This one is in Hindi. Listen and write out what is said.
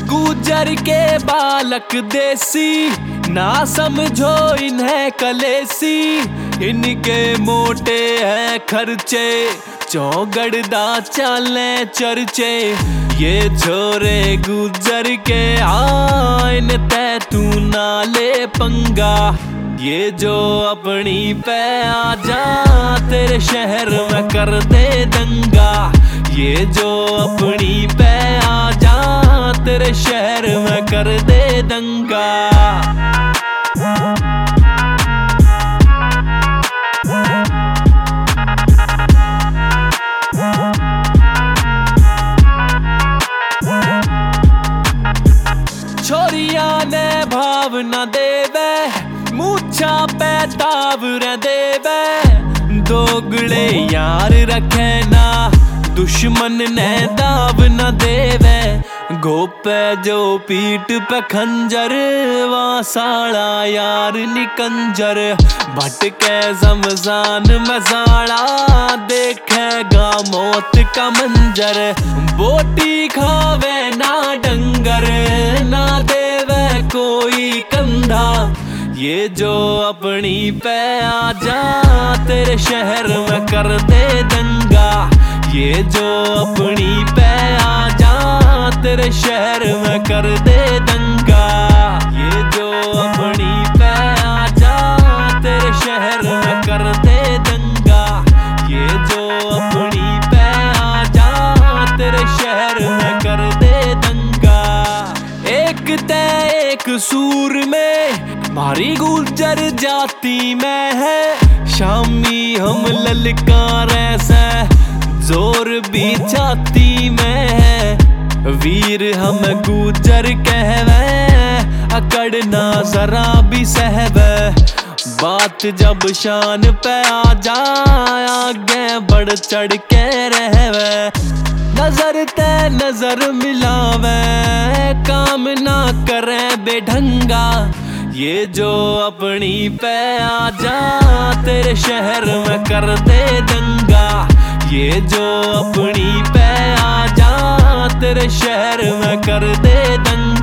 गुजर के बालक देसी, ना समझो इन्हें कलेसी। इनके मोटे हैं खर्चे, चौगड़दा चले चर्चे। ये छोरे गुजर के आइन तै तू ना ले पंगा। ये जो अपनी पे आ जा, तेरे शहर में कर दे दंगा। ये जो अपनी पे आ जा, तेरे शहर में कर दे दंगा। छोरिया ने भाव न देवे, मूछा पे तावर देवे। दोगले यार रखे ना, दुश्मन ने दाव न देवे। गोपे जो पीठ पे खंजर, वहाँ साड़ा यार निकंजर। भटके शमशान में साड़ा, देखेगा मौत का मंजर। बोटी खावे ना डंगर, ना देवे कोई कंधा। ये जो अपनी पे आ जा, तेरे शहर में कर दे दंगा। ये जो अपनी पे आ जा, तेरे शहर में कर दे दंगा। ये जो अपनी पे आ जा, तेरे शहर में कर दे दंगा। ये जो अपनी पे आ जा, तेरे शहर में कर दे दंगा। एक ते एक सूर में, भारी गुजर जाती में है। शामी हम ललकार ऐसा, जोर भी छाती में है। वीर हम गुजर कहवे, अकड़ना जरा भी सहवे। बात जब शान पे आ जाए, आगे बढ़ चढ़ के रहवे। नजर ते नजर मिलावे, काम ना करे बेढंगा। ये जो अपनी पे आ जा, तेरे शहर में कर दे दंगा। ये जो अपनी पे आ जा, तेरे शहर में कर दे दंगा।